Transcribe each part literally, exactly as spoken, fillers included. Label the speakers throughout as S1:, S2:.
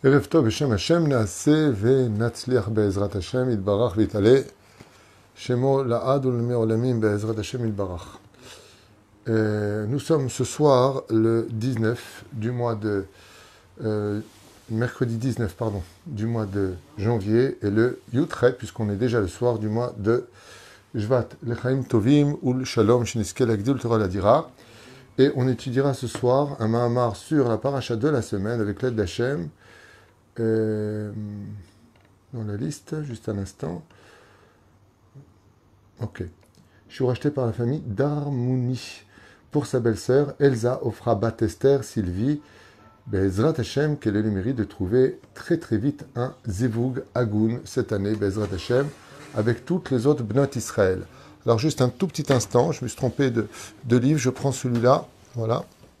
S1: ערב טוב בשם השם נעשה ונצליח בעזרת השם יתברך ויתעלה שמו לעד ולעולמי עולמים בעזרת השם יתברך. Euh, nous sommes ce soir le dix-neuf du mois de euh, mercredi dix-neuf pardon du mois de janvier et le Yutret puisqu'on est déjà le soir du mois de Shvat Lechaim Tovim ul Shalom Shniskel Agdul Torah Ladira et on étudiera ce soir un Mahamar sur la paracha de la semaine avec l'aide d'Hachem. Euh, dans la liste, juste un instant. Ok. Je suis racheté par la famille Darmouni pour sa belle-sœur Elsa Ofra Bat Esther Sylvie. Bezrat Hashem, qu'elle ait le mérite de trouver très très vite un Zivug Agoun cette année, Bezrat Hashem, avec toutes les autres Bnot Israël. Alors juste un tout petit instant, je me suis trompé de, de livre, je prends celui-là, voilà.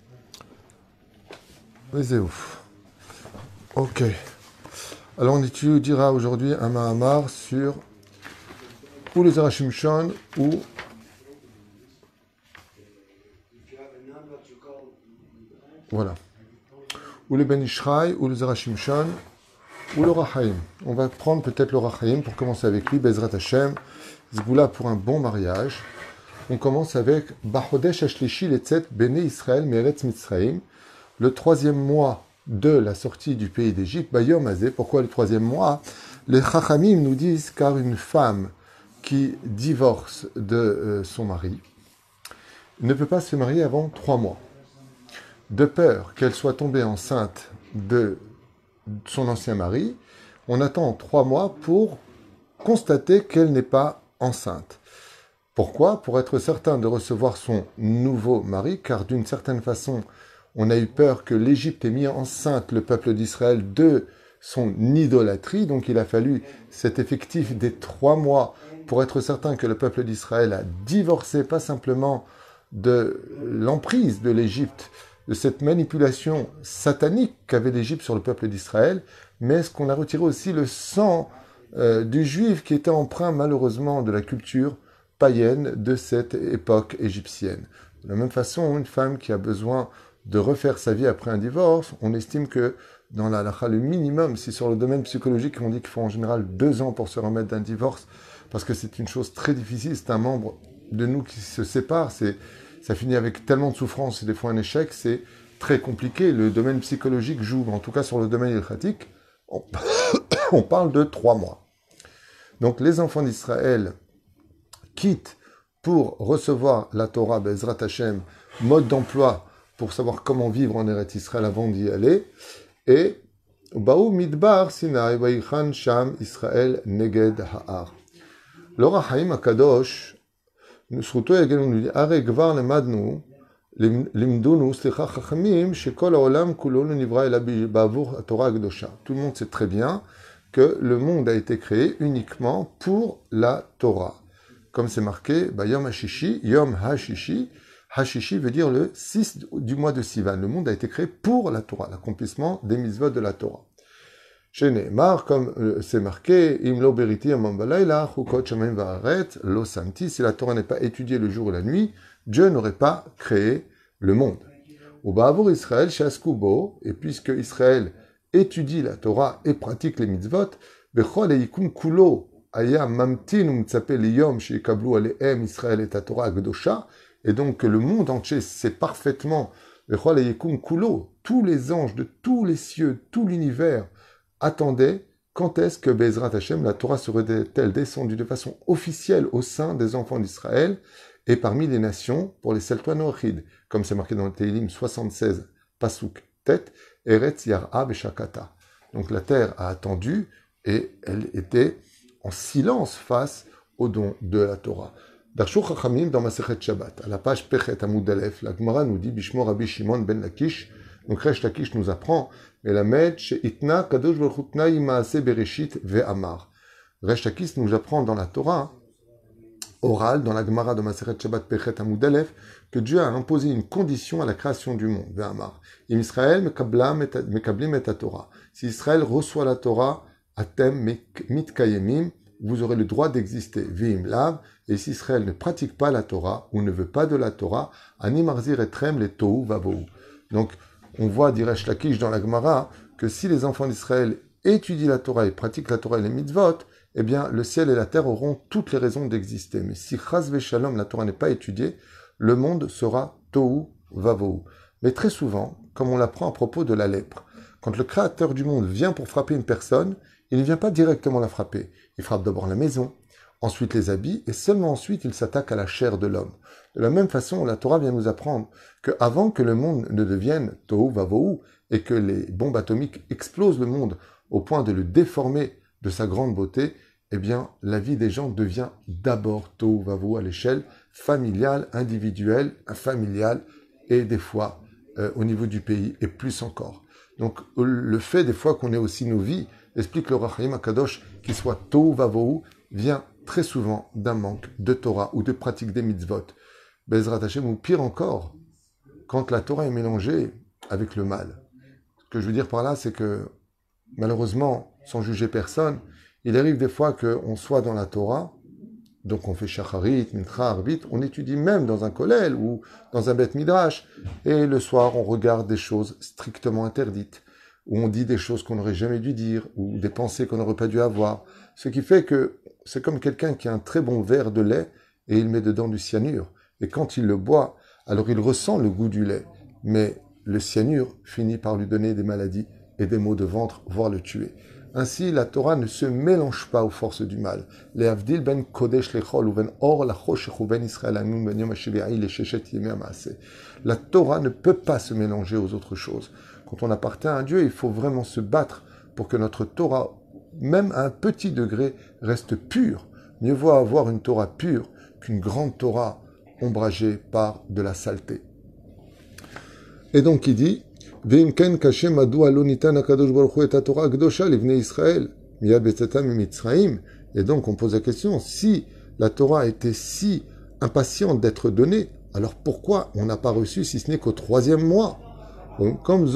S1: C'est ouf. Ok. Alors on étudiera aujourd'hui un Mahamar sur ou le Zerachim Shon ou voilà ou le Ben Ishraï ou le Zerachim Shon ou le Rachaim. On va prendre peut-être le Rachaim pour commencer avec lui, Bezrat Hashem, Zgoula pour un bon mariage. On commence avec Bachodesh Ashlishi Letzet Bene Israël Meretz Mitzraïm, le troisième mois de la sortie du pays d'Égypte, Bayom Azé. Pourquoi le troisième mois? Les Chachamim nous disent car une femme qui divorce de euh, son mari ne peut pas se marier avant trois mois. De peur qu'elle soit tombée enceinte de son ancien mari, on attend trois mois pour constater qu'elle n'est pas enceinte. Pourquoi? Pour être certain de recevoir son nouveau mari, car d'une certaine façon, on a eu peur que l'Égypte ait mis enceinte le peuple d'Israël de son idolâtrie. Donc il a fallu cet effectif des trois mois pour être certain que le peuple d'Israël a divorcé, pas simplement de l'emprise de l'Égypte, de cette manipulation satanique qu'avait l'Égypte sur le peuple d'Israël, mais est-ce qu'on a retiré aussi le sang euh, du juif qui était empreint malheureusement de la culture païenne de cette époque égyptienne. De la même façon, une femme qui a besoin de refaire sa vie après un divorce, on estime que dans la halakha, le minimum, si sur le domaine psychologique, on dit qu'il faut en général deux ans pour se remettre d'un divorce, parce que c'est une chose très difficile, c'est un membre de nous qui se sépare, c'est, ça finit avec tellement de souffrance et des fois un échec, c'est très compliqué. Le domaine psychologique joue, en tout cas sur le domaine ilchatique, on, on parle de trois mois. Donc les enfants d'Israël quittent pour recevoir la Torah, Bezrat Hashem, mode d'emploi, pour savoir comment vivre en Eretz Israël avant d'y aller. Et Baou Midbar Sinai Vaïchan Sham Israël Neged Ha'ar. Le Rachaim Akadosh, nous nous dit Are Gvar Lemadnu Limdunu Slicha Chachamim Shekol Haolam Kulo Nivra Ela Bavur Torah Akdosha. Tout le monde sait très bien que le monde a été créé uniquement pour la Torah. Comme c'est marqué, Yom Hashishi, Yom Hashishi, Hashishi veut dire le six du mois de Sivan. Le monde a été créé pour la Torah, l'accomplissement des mitzvot de la Torah. Chez Neymar, comme euh, c'est marqué, Im lo beriti amam balayla, chukot shamayim va'aret, lo samti, si la Torah n'est pas étudiée le jour et la nuit, Dieu n'aurait pas créé le monde. Ou ba'avur Israël shaskubo, et puisque Israël étudie la Torah et pratique les mitzvot, bechol eikun kulo, aya mamtin umtsape liyom sheikablu alehem Israël et Torah agdosha. Et donc que le monde entier sait parfaitement, tous les anges de tous les cieux, tout l'univers attendaient quand est-ce que Bezrat Hashem, la Torah serait-elle descendue de façon officielle au sein des enfants d'Israël et parmi les nations pour les Seltois Noachid, comme c'est marqué dans le Teilim soixante-seize, Pasuk, Tet, Eretz Yar'a Beshakata. Donc la terre a attendu et elle était en silence face au don de la Torah. Darshur Chachamim dans Masechet Shabbat, à la page Pechet Amud Aleph, la Gemara nous dit Bishmo Rabbi Shimon ben Lakish. Donc Resh Lakish nous apprend Melamed she'itna kadosh baruch hu tnai ma'aseh bereshit ve'amar. Resh Lakish nous apprend dans la Torah orale, dans la Gemara de Masechet Shabbat Pechet Amud Aleph, que Dieu a imposé une condition à la création du monde. Ve'amar. Im Israël mekablim et Torah. Si Israël reçoit la Torah, atem mitkayemim, vous aurez le droit d'exister. Vim lav. Et si Israël ne pratique pas la Torah, ou ne veut pas de la Torah, ani marzir etrem le tohu vavohu. Donc, on voit, dit Resh Lakish dans la Gemara, que si les enfants d'Israël étudient la Torah et pratiquent la Torah et les mitzvot, eh bien, le ciel et la terre auront toutes les raisons d'exister. Mais si chas v'shalom, la Torah n'est pas étudiée, le monde sera tohu vavohu. Mais très souvent, comme on l'apprend à propos de la lèpre, quand le Créateur du monde vient pour frapper une personne, il ne vient pas directement la frapper. Il frappe d'abord la maison, ensuite les habits, et seulement ensuite il s'attaque à la chair de l'homme. De la même façon, la Torah vient nous apprendre qu'avant que le monde ne devienne tohu vavohu, et que les bombes atomiques explosent le monde au point de le déformer de sa grande beauté, eh bien, la vie des gens devient d'abord tohu vavohu à l'échelle familiale, individuelle, familiale, et des fois euh, au niveau du pays, et plus encore. Donc, le fait des fois qu'on ait aussi nos vies, explique le Rachaim Akadosh, qu'il soit tohu vavohu, vient très souvent d'un manque de Torah ou de pratique des mitzvot. Bezrat Hashem, ou pire encore, quand la Torah est mélangée avec le mal. Ce que je veux dire par là, c'est que, malheureusement, sans juger personne, il arrive des fois qu'on soit dans la Torah, donc on fait shacharit, mincha, arbit, on étudie même dans un kollel ou dans un beth midrash, et le soir on regarde des choses strictement interdites, où on dit des choses qu'on n'aurait jamais dû dire, ou des pensées qu'on n'aurait pas dû avoir. Ce qui fait que c'est comme quelqu'un qui a un très bon verre de lait, et il met dedans du cyanure. Et quand il le boit, alors il ressent le goût du lait, mais le cyanure finit par lui donner des maladies et des maux de ventre, voire le tuer. Ainsi, la Torah ne se mélange pas aux forces du mal. Les avdil ben kodesh lechol ou ben or lachoshech ou ben Israël amun ben yom hashvi'i le sheshet yemei ha'maaseh. La Torah ne peut pas se mélanger aux autres choses. Quand on appartient à Dieu, il faut vraiment se battre pour que notre Torah, même à un petit degré, reste pure. Mieux vaut avoir une Torah pure qu'une grande Torah ombragée par de la saleté. Et donc il dit, et donc on pose la question, si la Torah était si impatiente d'être donnée, alors pourquoi on n'a pas reçu si ce n'est qu'au troisième mois? Donc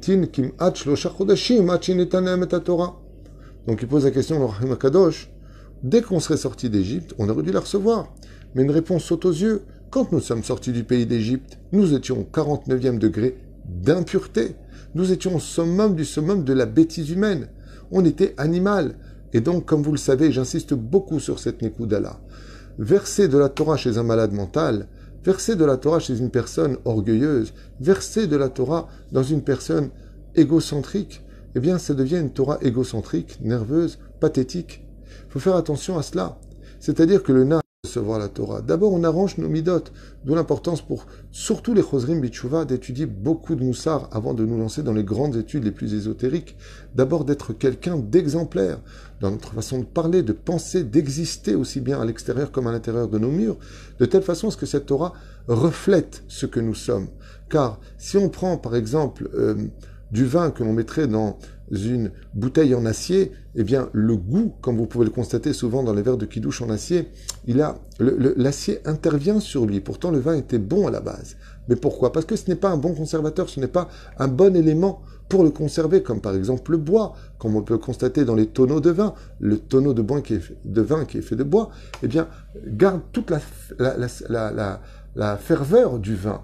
S1: il pose la question, le Rahim Akadosh, dès qu'on serait sorti d'Égypte, on aurait dû la recevoir. Mais une réponse saute aux yeux. Quand nous sommes sortis du pays d'Égypte, nous étions au quarante-neuvième degré d'impureté. Nous étions au summum du summum de la bêtise humaine. On était animal. Et donc, comme vous le savez, j'insiste beaucoup sur cette Nekudala. Verser de la Torah chez un malade mental, verser de la Torah chez une personne orgueilleuse, verser de la Torah dans une personne égocentrique, eh bien, ça devient une Torah égocentrique, nerveuse, pathétique. Il faut faire attention à cela. C'est-à-dire que le na recevoir la Torah. D'abord, on arrange nos midot, d'où l'importance pour, surtout les chosrim bitshuva, d'étudier beaucoup de moussar avant de nous lancer dans les grandes études les plus ésotériques. D'abord, d'être quelqu'un d'exemplaire dans notre façon de parler, de penser, d'exister aussi bien à l'extérieur comme à l'intérieur de nos murs, de telle façon à ce que cette Torah reflète ce que nous sommes. Car si on prend, par exemple, euh, du vin que l'on mettrait dans une bouteille en acier, eh bien, le goût, comme vous pouvez le constater souvent dans les verres de kidouche en acier, il a, le, le, l'acier intervient sur lui. Pourtant, le vin était bon à la base. Mais pourquoi? Parce que ce n'est pas un bon conservateur, ce n'est pas un bon élément pour le conserver, comme par exemple le bois, comme on peut le constater dans les tonneaux de vin. Le tonneau de, bois qui est fait, de vin qui est fait de bois, eh bien, garde toute la, la, la, la, la, la ferveur du vin.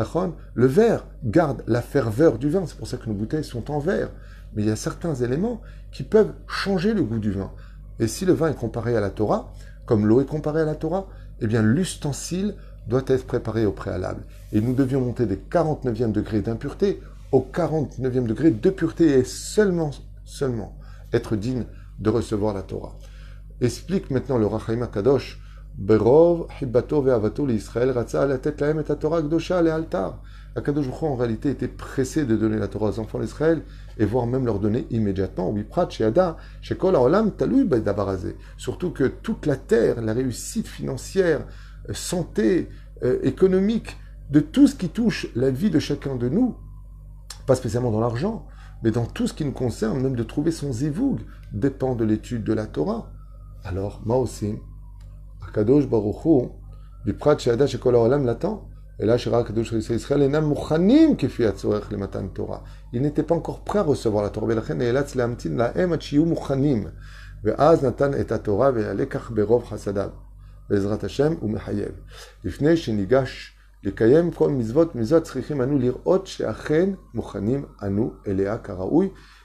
S1: Le verre garde la ferveur du vin, c'est pour ça que nos bouteilles sont en verre. Mais il y a certains éléments qui peuvent changer le goût du vin. Et si le vin est comparé à la Torah, comme l'eau est comparée à la Torah, eh bien l'ustensile doit être préparé au préalable. Et nous devions monter des quarante-neuvième degrés d'impureté au quarante-neuvième degré de pureté et seulement, seulement être digne de recevoir la Torah. Explique maintenant le Rachaim Kadosh, Berov hibbato ve'avato l'Israël ratza latet lahem et Torah kdosha le'altar. Akadosh Baruch Hu, en réalité, était pressé de donner la Torah aux enfants d'Israël, et voire même leur donner immédiatement. Surtout que toute la terre, la réussite financière, santé, euh, économique, de tout ce qui touche la vie de chacun de nous, pas spécialement dans l'argent, mais dans tout ce qui nous concerne, même de trouver son zivoug, dépend de l'étude de la Torah. Alors, moi aussi, Akadosh Baruch Hu, biprat she'ada shekol ha'olam l'attend. Et là, il n'était pas encore prêt à recevoir la Torah.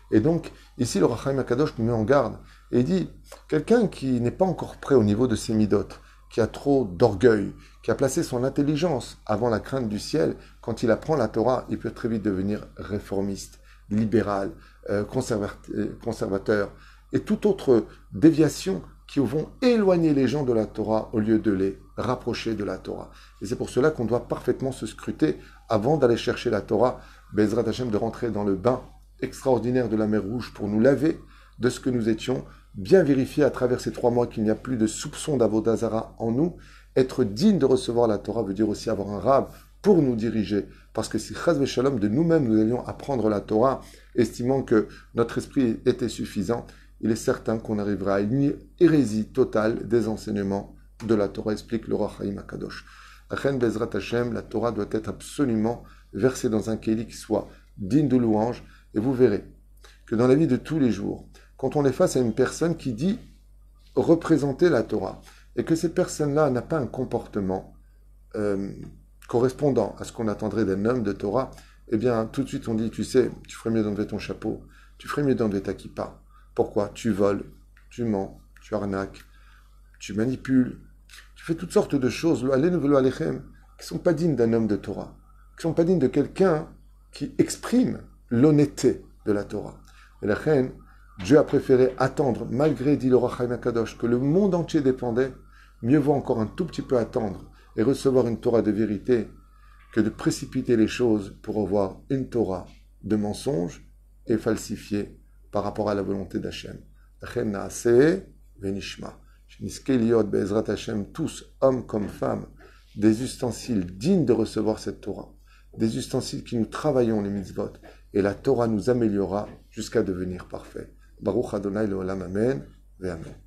S1: Et donc, ici, le Rachaim Akadosh nous met en garde et dit, quelqu'un qui n'est pas encore prêt au niveau de ses midotes, qui a trop d'orgueil, qui a placé son intelligence avant la crainte du ciel, quand il apprend la Torah, il peut très vite devenir réformiste, libéral, euh, conservateur, et toute autre déviation qui vont éloigner les gens de la Torah au lieu de les rapprocher de la Torah. Et c'est pour cela qu'on doit parfaitement se scruter avant d'aller chercher la Torah, Bezrat Hashem, de rentrer dans le bain extraordinaire de la mer Rouge pour nous laver de ce que nous étions, bien vérifier à travers ces trois mois qu'il n'y a plus de soupçon d'Avodazara en nous. Être digne de recevoir la Torah veut dire aussi avoir un rab pour nous diriger. Parce que si Chaz Veshalom, de nous-mêmes, nous allions apprendre la Torah, estimant que notre esprit était suffisant, il est certain qu'on arrivera à une hérésie totale des enseignements de la Torah, explique le Rachaim Akadosh. Achen Bezrat Hashem, la Torah doit être absolument versée dans un kéli qui soit digne de louange, et vous verrez que dans la vie de tous les jours, quand on est face à une personne qui dit représenter la Torah, et que cette personne-là n'a pas un comportement euh, correspondant à ce qu'on attendrait d'un homme de Torah, eh bien, tout de suite on dit, tu sais, tu ferais mieux d'enlever ton chapeau, tu ferais mieux d'enlever ta kippa. Pourquoi? Tu voles, tu mens, tu arnaques, tu manipules, tu fais toutes sortes de choses, qui ne sont pas dignes d'un homme de Torah, qui ne sont pas dignes de quelqu'un qui exprime l'honnêteté de la Torah. Et la reine, Dieu a préféré attendre, malgré, dit le Rachaim Akadosh, que le monde entier dépendait, mieux vaut encore un tout petit peu attendre et recevoir une Torah de vérité que de précipiter les choses pour avoir une Torah de mensonge et falsifiée par rapport à la volonté d'Hachem. Hachem naaseh venishma. Sheniske liot be'ezrat Hachem, tous, hommes comme femmes, des ustensiles dignes de recevoir cette Torah, des ustensiles qui nous travaillons les mitzvot, et la Torah nous améliorera jusqu'à devenir parfait. Baruch Adonai le'olam amen, ve amen.